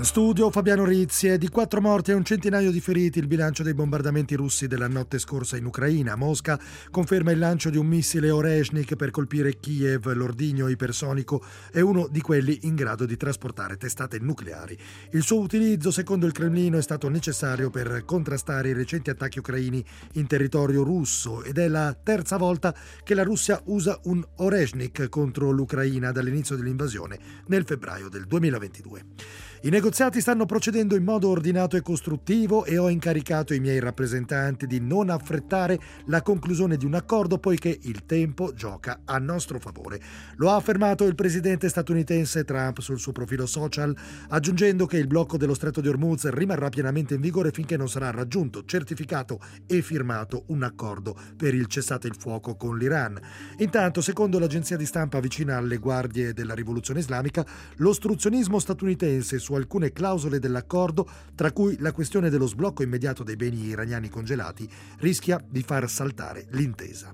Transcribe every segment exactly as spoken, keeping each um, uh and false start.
Studio Fabiano Rizzi. È di quattro morti e un centinaio di feriti il bilancio dei bombardamenti russi della notte scorsa in Ucraina. Mosca conferma il lancio di un missile Oreshnik per colpire Kiev. L'ordigno ipersonico è uno di quelli in grado di trasportare testate nucleari. Il suo utilizzo, secondo il Cremlino, è stato necessario per contrastare i recenti attacchi ucraini in territorio russo ed è la terza volta che la Russia usa un Oreshnik contro l'Ucraina dall'inizio dell'invasione nel febbraio del duemilaventidue. I negoziati stanno procedendo in modo ordinato e costruttivo e ho incaricato i miei rappresentanti di non affrettare la conclusione di un accordo poiché il tempo gioca a nostro favore. Lo ha affermato il presidente statunitense Trump sul suo profilo social, aggiungendo che il blocco dello Stretto di Hormuz rimarrà pienamente in vigore finché non sarà raggiunto, certificato e firmato un accordo per il cessate il fuoco con l'Iran. Intanto, secondo l'agenzia di stampa vicina alle guardie della rivoluzione islamica, l'ostruzionismo statunitense su alcune clausole dell'accordo, tra cui la questione dello sblocco immediato dei beni iraniani congelati, rischia di far saltare l'intesa.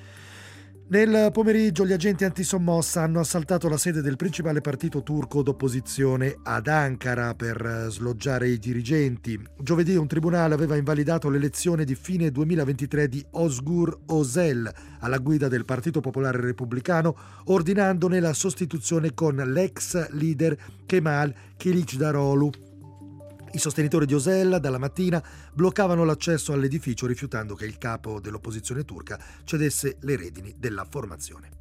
Nel pomeriggio gli agenti antisommossa hanno assaltato la sede del principale partito turco d'opposizione ad Ankara per sloggiare i dirigenti. Giovedì un tribunale aveva invalidato l'elezione di fine duemilaventitré di Özgür Özel alla guida del Partito Popolare Repubblicano, ordinandone la sostituzione con l'ex leader Kemal Kılıçdaroğlu. I sostenitori di Özel dalla mattina bloccavano l'accesso all'edificio rifiutando che il capo dell'opposizione turca cedesse le redini della formazione.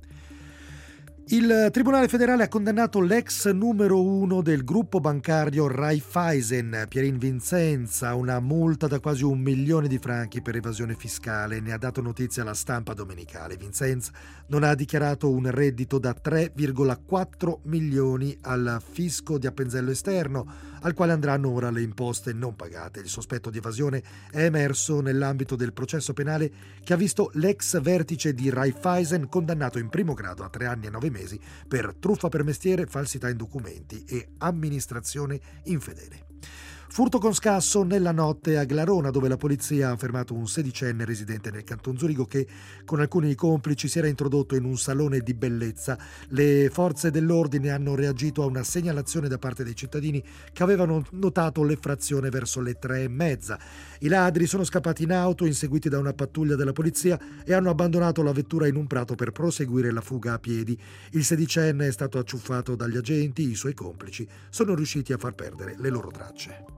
Il Tribunale federale ha condannato l'ex numero uno del gruppo bancario Raiffeisen, Pierin Vincenz, a una multa da quasi un milione di franchi per evasione fiscale. Ne ha dato notizia la stampa domenicale. Vincenz non ha dichiarato un reddito da tre virgola quattro milioni al fisco di Appenzello esterno, al quale andranno ora le imposte non pagate. Il sospetto di evasione è emerso nell'ambito del processo penale che ha visto l'ex vertice di Raiffeisen condannato in primo grado a tre anni e nove mesi per truffa per mestiere, falsità in documenti e amministrazione infedele. Furto con scasso nella notte a Glarona, dove la polizia ha fermato un sedicenne residente nel canton Zurigo che con alcuni complici si era introdotto in un salone di bellezza. Le forze dell'ordine hanno reagito a una segnalazione da parte dei cittadini che avevano notato l'effrazione verso le tre e mezza. I ladri sono scappati in auto inseguiti da una pattuglia della polizia e hanno abbandonato la vettura in un prato per proseguire la fuga a piedi. Il sedicenne è stato acciuffato dagli agenti, i suoi complici sono riusciti a far perdere le loro tracce.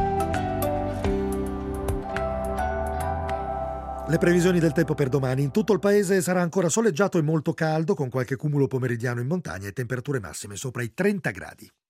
Le previsioni del tempo per domani. In tutto il paese sarà ancora soleggiato e molto caldo, con qualche cumulo pomeridiano in montagna e temperature massime sopra i trenta gradi.